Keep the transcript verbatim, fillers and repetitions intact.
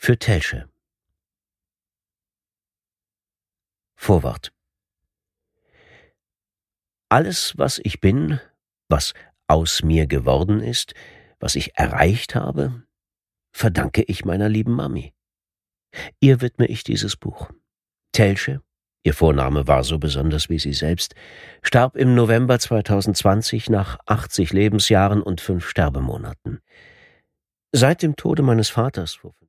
Für Telsche. Vorwort. Alles, was ich bin, was aus mir geworden ist, was ich erreicht habe, verdanke ich meiner lieben Mami. Ihr widme ich dieses Buch. Telsche, ihr Vorname war so besonders wie sie selbst, starb im November zweitausendzwanzig nach achtzig Lebensjahren und fünf Sterbemonaten. Seit dem Tode meines Vaters vor